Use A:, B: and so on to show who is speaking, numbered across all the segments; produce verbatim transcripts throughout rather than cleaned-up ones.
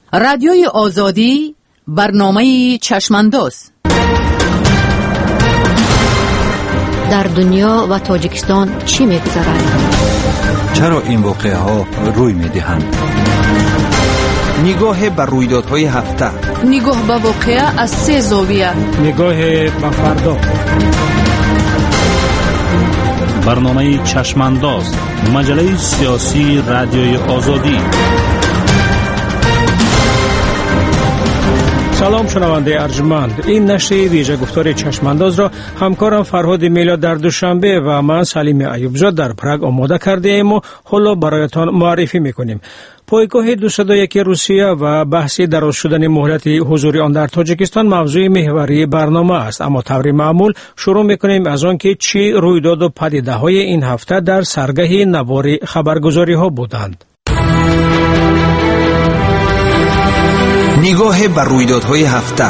A: رادیوی آزادی، برنامه چشمانداز.
B: در دنیا و تاجیکستان چی می‌گذرد؟
C: چرا این واقعه ها روی می‌دهند؟
D: نگاه بر رویدادهای هفته،
A: نگاه به واقعه از سه زاویه،
E: نگاه به فردا.
F: برنامه چشمانداز، مجله سیاسی رادیوی آزادی.
E: سلام شنونده ارجمند، این نشر ویژه گفتار چشمانداز را همکارم فرهاد میلاد در دوشنبه و من سلیم ایوبزاده در پراگ آماده کرده ایم و حالا برایتان معرفی میکنیم. پایگاه دویست و یک روسیه و بحث دراز شدن مهلت حضور آن در تاجیکستان موضوع محوری برنامه است، اما طور معمول شروع میکنیم از آن که چی رویداد و پدیده های این هفته در سرگه نوار خبرگزاری ها بودند.
D: نگاه بر رویدادهای هفته.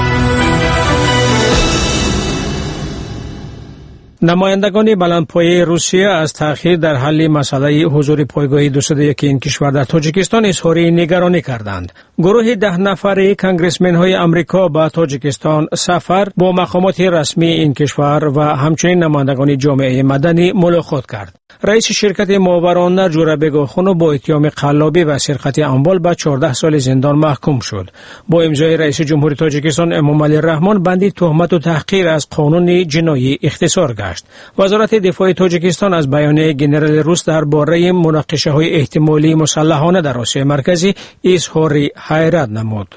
E: نمایندگان بلندپایه روسیه از تأخیر در حل مسئله حضور پایگاه دویست و یک این کشور در تاجیکستان اظهار نگرانی کردند. گروه ده نفره کانگرسمن های امریکا به تاجیکستان سفر با مقامات رسمی این کشور و همچنین نمایندگان جامعه مدنی ملاقات کرد. رئیس شرکت ماورانه جورابک آخونو با اتهام قلابی و سرقت اموال به چهارده سال زندان محکوم شد. با امضای رئیس جمهوری تاجیکستان امامعلی رحمان بندی تهمت و تحقیر از قانون جنایی اختصار گشت. وزارت دفاع تاجیکستان از بیانیه ژنرال روس درباره مناقشه‌های احتمالی مسلحانه در آسیا مرکزی اظهار حیرت نمود.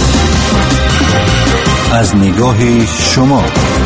C: از نگاه شما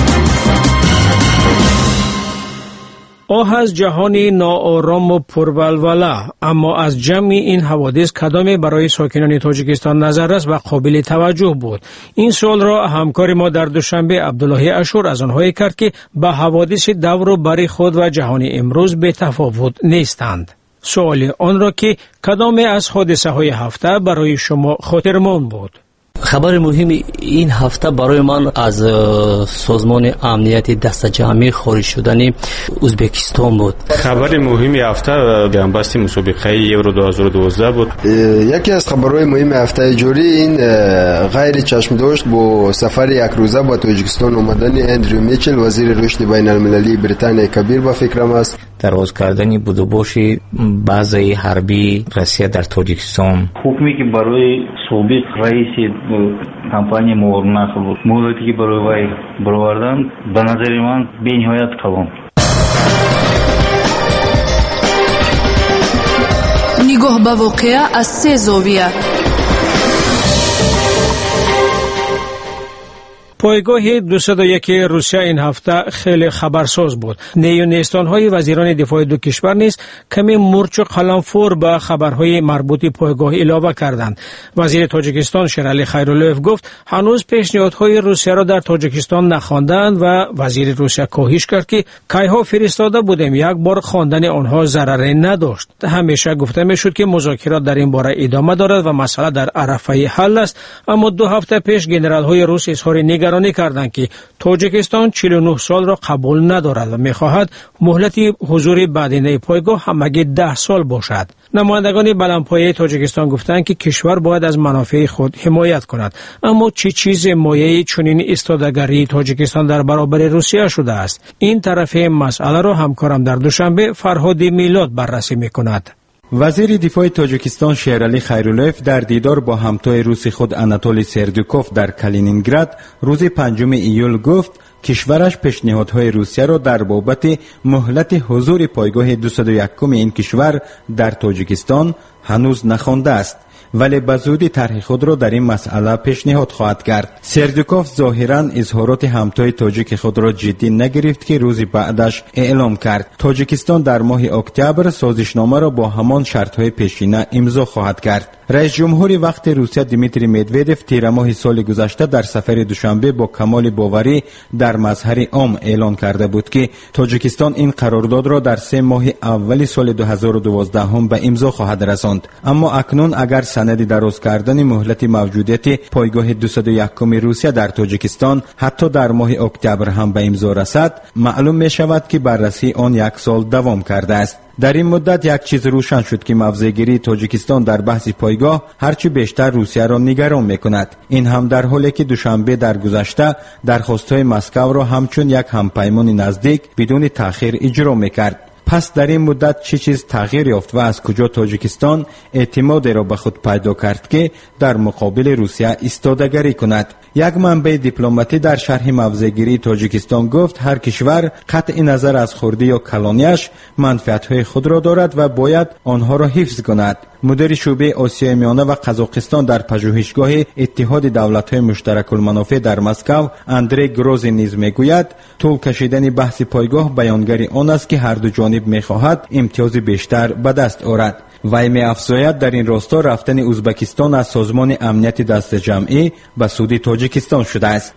E: آه از جهانی ناآرام و پرولوله، اما از جمع این حوادث کدام برای ساکنان تاجیکستان نظررس و قابل توجه بود؟ این سوال را همکار ما در دوشنبه عبدالله اشور از آنهایی کرد که به حوادث دور و بر خود و جهانی امروز به تفاوت نیستند. سوال آن را که کدام از حادثه های هفته برای شما خاطرمند بود؟
G: خبر مهم این هفته برای من از سازمان امنیت دست جمعی خارج شدن ازبکستان بود.
H: خبر مهم هفته بنبست مسابقه یورو دو هزار و دوازده بود.
I: یکی از خبرهای مهم هفته جاری این غیر چشم داشت با سفر یک روزه با تاجیکستان آمدن اندریو میچل وزیر رشد بین المللی بریتانیا کبیر با فکرم است
J: دراز کردن بودوباش بازی حربی روسیه در تاجیکستان.
K: حکمی که برای سابق رئیس کمپانی مورنخ بود، مهلتی که برای وی برآوردن به نظر من بی‌نهایت کلان.
A: نگاه به واقعه از سه زاویه.
E: پایگاه دویست و یک روسیه این هفته خیلی خبرساز بود. نیونیستان‌های وزیران دفاع دو کشور نیز کمی مرچ و قلمفور به خبرهای مربوط پایگاه علاوه کردند. وزیر تاجیکستان شیرعلی خیراللویف گفت هنوز پیشنهادهای روسیه را در تاجیکستان نخواندند و وزیر روسیه کاهش کرد که کیها فرستاده بودیم، یک بار خواندن آنها ضرری نداشت. همیشه گفته میشد که مذاکرات در این باره ادامه دارد و مسئله در عرفه حل است، اما دو هفته پیش ژنرال‌های روس اظهار نگرانی کردند که تاجیکستان چهل و نه سال را قبول ندارد و می‌خواهد مهلت حضور بعدینه پایگاه همگی ده سال باشد. نمایندگان بلندپایه تاجیکستان گفتند که کشور باید از منافع خود حمایت کند، اما چه چیز مایه چنین ایستادگی تاجیکستان در برابر روسیه شده است؟ این طرف مسئله را همکارم در دوشنبه فرهاد میلاد بررسی می‌کند.
L: وزیر دفاع تاجیکستان شیرعلی خیراللویف در دیدار با همتای روسی خود آناتولی سردوکوف در کالینینگراد روز پنجم ایول گفت کشورش پیشنهادهای روسیه را در بابت مهلت حضور پایگاه دویست و یک این کشور در تاجیکستان هنوز نخوانده است، ولی به زودی طرح خود را در این مسئله پیشنهاد خواهد کرد. سردوکوف ظاهراً اظهارات همتای تاجیک خود را جدی نگرفت که روزی بعدش اعلام کرد تاجیکستان در ماه اکتبر سازشنامه را با همان شرطهای پیشینه امضا خواهد کرد. رئیس جمهور وقت روسیه دیمیتری مدودف تیر ماه سال گذشته در سفر دوشنبه با کمال باوری در مظهر عام اعلان کرده بود که تاجیکستان این قرارداد را در سه ماه اول سال دو هزار و دوازده هم به امضا خواهد رساند. اما اکنون اگر سند دراز کردن مهلت موجودیت پایگاه دویست و یک روسیه در تاجیکستان حتی در ماه اکتبر هم به امضا رسد، معلوم می شود که بررسی آن یک سال دوام کرده است. در این مدت یک چیز روشن شد که موضع‌گیری تاجیکستان در بحث پایگاه هرچی بیشتر روسیه را نگران می‌کند. این هم در حالی که دوشنبه در گذشته درخواست‌های مسکو را همچون یک همپیمان نزدیک بدون تأخیر اجرا می‌کرد. پس در این مدت چه چیز تغییر یافت و از کجا تاجیکستان اعتمادی را به خود پیدا کرد که در مقابل روسیه ایستادگی کند؟ یک منبع دیپلماتی در شرح موضع‌گیری تاجیکستان گفت هر کشور قطع نظر از خردی یا کلانیش منفعت‌های خود را دارد و باید آنها را حفظ کند. مدیر شعبه آسیای میانه و قزاقستان در پژوهشگاه اتحاد دولت‌های مشترک المنافع در مسکو اندری گروزین نیز میگوید طول کشیدن بحث پایگاه بیانگر آن است که هر دو جانب میخواهد امتیاز بیشتر به دست آورد. وی می‌افزاید در این راستا رفتن ازبکستان از سازمان امنیت دست جمعی به سود تاجیکستان شده است.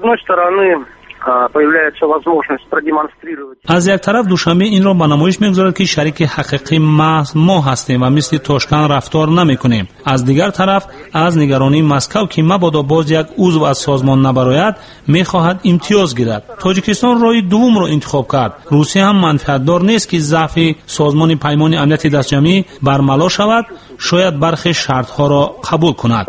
F: از یک طرف دوشنبه این را به نمایش می‌گذارد که شریک حقیقی محض ما هستیم و مثل تاشکند رفتار نمی‌کنیم. از دیگر طرف از نگرانی مسکو که مبادا باز یک عضو از سازمان نبراید می‌خواهد امتیاز گیرد. تاجیکستان راه دوم را انتخاب کرد. روسیه هم منفعت دار نیست که ضعف سازمان پیمان امنیت دست جمعی برملا شود، شاید برخی شرط‌ها را قبول کند.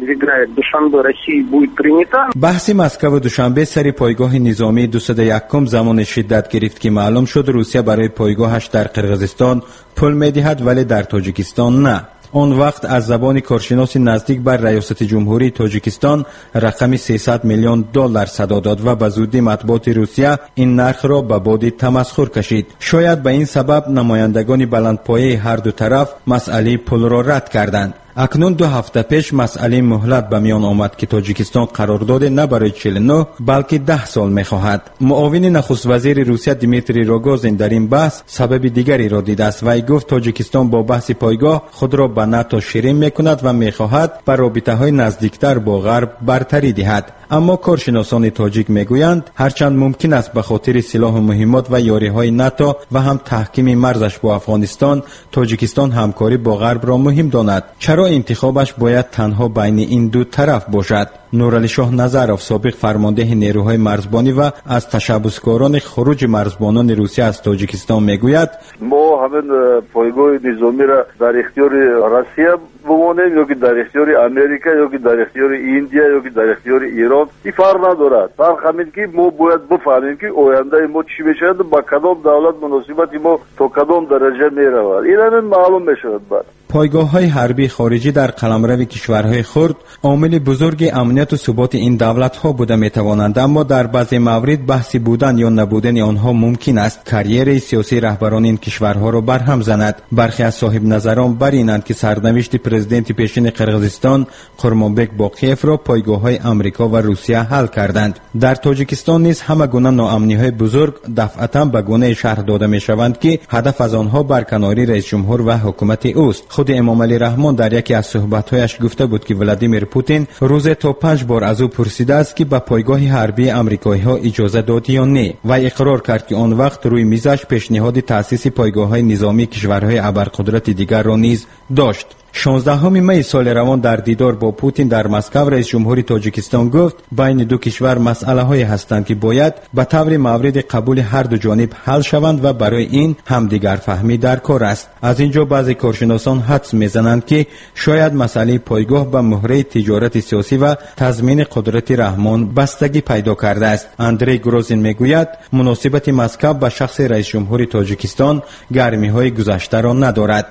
L: بحث مسکو دوشنبه سری پایگاه نظامی دویست و یک زمان شدت گرفت که معلوم شد روسیه برای پایگاهش در قرقیزستان پول می‌دهد ولی در تاجیکستان نه. آن وقت از زبان کارشناس نزدیک بر ریاست جمهوری تاجیکستان رقم سیصد میلیون دلار صدا داد و به زودی مطبوعات روسیه این نرخ را به باد تمسخر کشید. شاید به این سبب نمایندگان بلندپایه هر دو طرف مسئله پول را رد کردند. اکنون دو هفته پیش مسئله مهلت به میان آمد که تاجیکستان قرارداد نه برای چهل و نه بلکه ده سال می‌خواهد. معاون نخست وزیر روسیه دیمیتری روگوزین در این بحث سبب دیگری را دیده است. وی گفت تاجیکستان با بحث پایگاه خود را به ناتو شیرین می‌کند و می‌خواهد به رابطه‌های نزدیکتر با غرب برتری دهد. اما کارشناسان تاجیک میگویند هرچند ممکن است به خاطر سلاح و مهمات و یاری‌های ناتو و هم تحکیم مرزش با افغانستان تاجیکستان همکاری با غرب را مهم داند، چرا انتخابش باید تنها بین این دو طرف باشد؟ نورعلی شاه نظرов سابق فرمانده نیروهای مرزبانی و از تشبثکاران خروج مرزبانان روسیه از تاجیکستان میگوید
M: ما همین پایگاه نظامی را در اختیار روسیه بمانیم یا که در اختیار امریکا یا که در اختیار ایندیا یا که در اختیار ایران این فرق ندارد. فرق همین که ما باید بفهمیم که آینده ما چی میشود، با کدام دولت مناسبت ما تا کدام درجه میرود. این همین معلوم میشود. بعد
L: پایگاه‌های حربی خارجی در قلمرو کشورهای خرد عامل بزرگ امنیت و ثبات این دولت‌ها بوده می‌توانند، اما در بعضی موارد بحث بودن یا نبودن آنها ممکن است کریر سیاسی رهبران این کشورها را برهم زند. برخی از صاحب نظران بر اینند که سرنوشت پرزیدنت پیشین قرقیزستان قرمانبک باقیف را پایگاه‌های آمریکا و روسیه حل کردند. در تاجیکستان نیز همه گونه ناامنی‌های بزرگ دفعتاً به گونه شرح داده می‌شوند که هدف از آنها برکناری رئیس جمهور و حکومت اوست. خود امام علی رحمان در یکی از صحبت‌هایش گفته بود که ولادیمیر پوتین روز تا پنج بار از او پرسیده است که به پایگاه حربی آمریکایی‌ها اجازه داد یا نه و اقرار کرد که آن وقت روی میزش پیشنهاد تأسیس پایگاه‌های نظامی کشورهای ابرقدرت دیگر را نیز داشت. شانزدهم می سال روان در دیدار با پوتین در مسکو رئیس جمهوری تاجیکستان گفت بین دو کشور مسئله‌هایی هستند که باید به طور مورد قبول هر دو جانب حل شوند و برای این همدیگر فهمی در کار است. از اینجا بعضی کارشناسان حدس میزنند که شاید مسئله پایگاه به مهره تجارت سیاسی و تضمین قدرت رحمان بستگی پیدا کرده است. اندری گروزین میگوید مناسبت مسکو به شخص رئیس جمهوری تاجیکستان گرمی‌های گذشته را ندارد.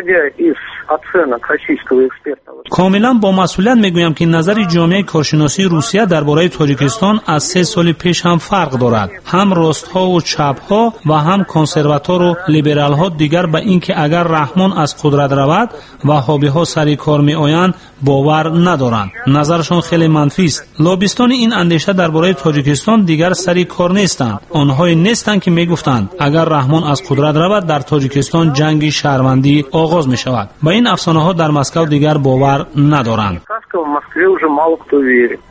F: کاملا با مسئولیت میگویم که نظر جامعه کارشناسی روسیه درباره تاجیکستان از سه سال پیش هم فرق دارد. هم راست‌ها و چپ‌ها و هم کنسرواتور و لیبرال‌ها دیگر به اینکه اگر رحمان از قدرت رود وهابی‌ها سر کار میآیند باور ندارند. نظرشان خیلی منفی است. لابیستان این اندیشه درباره تاجیکستان دیگر سر کار نیستند. آنها نیستند که میگفتند اگر رحمان از قدرت رود در تاجیکستان جنگ شهروندی آغاز می‌شود. با این افسانه‌ها در مسکو دیگر باور ندارند.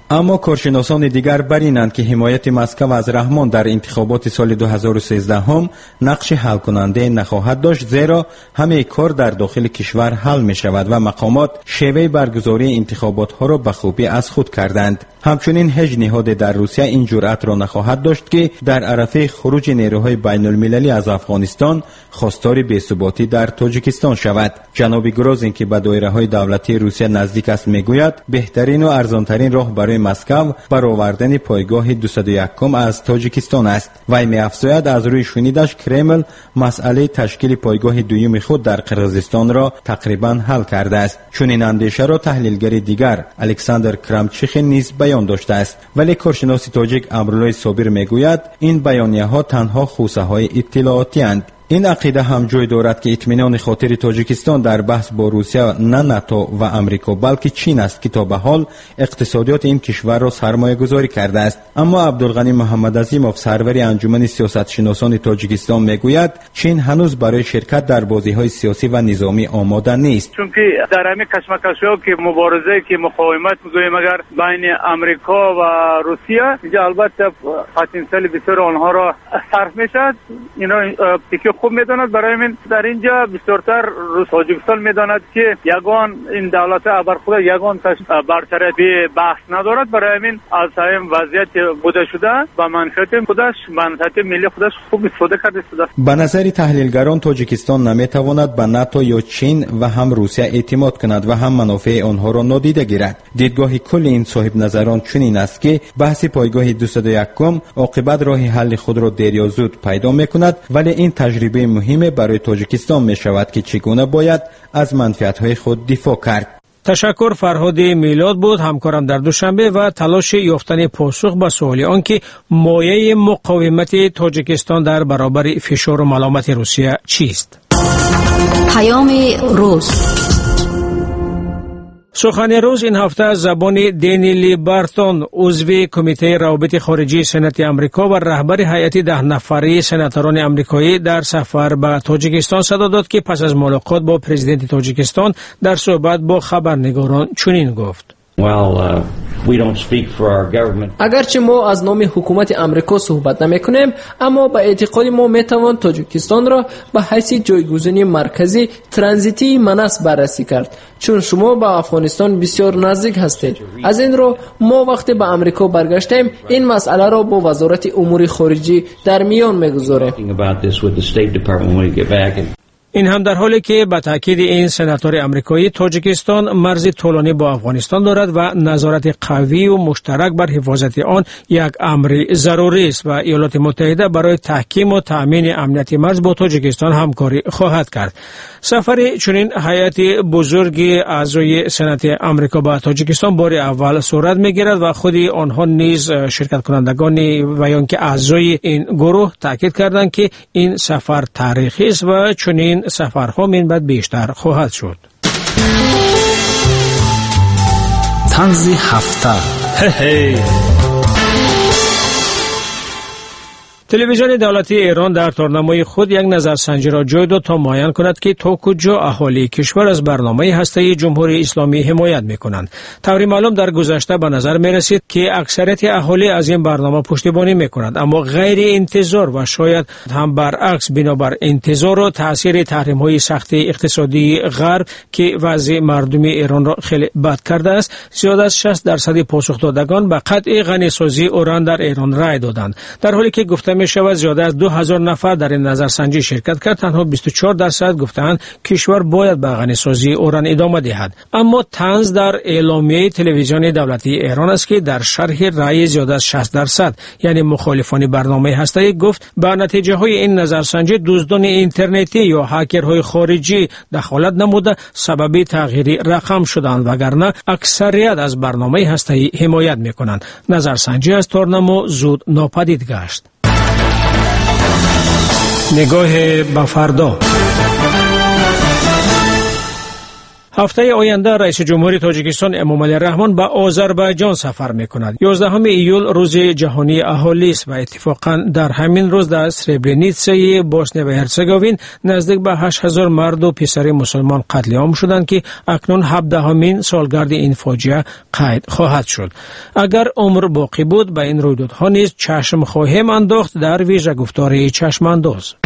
L: اما کارشناسان دیگر بر اینند که حمایت مسکو از رحمان در انتخابات سال دو هزار و سیزده هم نقش حل کننده نخواهد داشت، زیرا همه کار در داخل کشور حل می شود و مقامات شیوه برگزاری انتخابات ها را به خوبی از خود کردند. همچنین هیچ نهاد در روسیه این جرأت را نخواهد داشت که در عرصه خروج نیروهای بین المللی از افغانستان خواستار بی‌ثباتی در تاجیکستان شود. جناب گروزین که به دایره‌های دولتی روسیه نزدیک است میگوید بهترین و ارزانترین راه برای مسکو برآوردن پایگاه دویست و یکم از تاجیکستان است. وی می‌افزاید از روی شنیدش کرمل مسئله تشکیل پایگاه دوم خود در قرقیزستان را تقریبا حل کرده است. چون این اندیشه را تحلیلگر دیگر الکساندر کرامچیخ نیز بیان داشته است، ولی کارشناس تاجیک امرالله صابر میگوید این بیانیه‌ها تنها خوسه‌های اطلاعاتی اند. این عقیده هم جای دارد که اطمینان خاطر تاجیکستان در بحث با روسیه نه ناتو و امریکا بلکه چین است که تا به حال اقتصادیات این کشور را سرمایه گذاری کرده است. اما عبدالغنی محمد عظیموف سرور انجمن سیاست شناسان تاجیکستان میگوید چین هنوز برای شرکت در بازی‌های سیاسی و نظامی آماده نیست.
N: چون که در همین کشمکش‌ها که مبارزه که مقاومت می‌گوییم اگر بین امریکا و روسیه، اینجا البته پتانسیل بسیار آنها را صرف می‌شود. اینا که خوب میداند، برای من در اینجا بسیارتر روس تاجیکستان میداند که یگان این دولت ابر خود یگان برطرفی بحث ندارد. برای من از این وضعیت بوده شده به منفعت خودش منفعت ملی خودش خوب استفاده کرده است.
L: به نظر تحلیلگران تاجیکستان نمیتواند به ناتو یا چین و هم روسیه اعتماد کند و هم منافع آنها را نادیده گیرد. دیدگاه کل این صاحب نظران چنین است که بحث پایگاه دویست و یکم عاقبت راه حل خود را دیر یا زود پیدا میکند، ولی این تجربه مهم برای تاجیکستان می شود که چگونه باید از منفعت‌های خود دفاع کرد.
E: تشکر. فرهاد میلاد بود همکارم در دوشنبه و تلاش یافتن پاسخ به سوال آنکه مایه مقاومت تاجیکستان در برابر فشار و ملامت روسیه چیست.
B: پیام روز.
E: سخن روز این هفته از زبان دنیلی بارتون، عضو کمیته روابط خارجی سنت آمریکا و رهبر هیئت ده نفره سناتوران آمریکایی در سفر به تاجیکستان صدا داد که پس از ملاقات با پرزیدنت تاجیکستان در صحبت با خبرنگاران چنین گفت:
O: Well, uh, we don't speak for our government.
P: اگرچه ما از نام حکومت امریکا صحبت نمی‌کنیم، اما با اعتقاد ما می‌توان تاجیکستان را به حیث جایگزینی مرکزی ترانزیتی منس بررسی کرد، چون شما با افغانستان بسیار نزدیک هستید. از این رو ما وقتی به امریکا برگشتیم این مسئله را با وزارت امور خارجه در میان می‌گذاریم.
E: این هم در حالی که به تاکید این سناتور امریکایی تاجیکستان مرز طولانی با افغانستان دارد و نظارت قوی و مشترک بر حفاظت آن یک امر ضروری است و ایالات متحده برای تحکیم و تأمین امنیت مرز با تاجیکستان همکاری خواهد کرد. سفر چنین هیئت بزرگ اعضای سنات امریکا به تاجیکستان بار اول صورت می‌گیرد و خود آنها نیز شرکت کنندگان و یا که اعضای این گروه تاکید کردند که این سفر تاریخی است و چنین سفرها من بعد بیشتر خواهد شد.
F: طنز هفته. هی
E: تلویزیون دولتی ایران در تارنمای خود یک نظرسنجی را جای داد تا معین کند که تا کجا اهالی کشور از برنامه هسته‌ای جمهوری اسلامی حمایت می‌کنند. طوری معلوم در گذشته به نظر می‌رسید که اکثریت اهالی از این برنامه پشتیبانی می‌کنند، اما غیر انتظار و شاید هم برعکس بنابر انتظار و تأثیر تحریم‌های سخت اقتصادی غرب که وضع مردم ایران را خیلی بد کرده است، زیاد از شصت درصد پاسخ دادگان به قطع غنیسازی اوران در ایران رأی دادند، در حالی که گفته می شود زیاده از دو هزار نفر در این نظرسنجی شرکت کرد. تنها بیست و چهار درصد گفتند کشور باید به غنیسازی اوران ادامه دهد. اما طنز در اعلامیه تلویزیون دولتی ایران است که در شرح رأی زیاده از شصت درصد یعنی مخالفان برنامه هسته‌ای گفت به نتیجه های این نظرسنجی دزدان اینترنتی یا هکرهای خارجی دخالت نموده سبب تغییر رقم شدند، وگرنه اکثریت از برنامه هسته‌ای حمایت می‌کنند. نظرسنجی از تارنما زود ناپدید گشت. نگاه به فردا. هفته آینده رئیس جمهوری تاجیکستان امامعلی رحمان به آذربایجان سفر می‌کند. یازدهم ایول روز جهانی اهالی است و اتفاقاً در همین روز در سربرنیتسای بوسنی و هرزگوین نزدیک به هشت هزار مرد و پسر مسلمان قتل عام شدند که اکنون هفدهمین سالگرد این فاجعه قید خواهد شد. اگر عمر باقی بود به این رویدادها نیز چشم خواهیم انداخت در ویژه گفتار چشم انداز.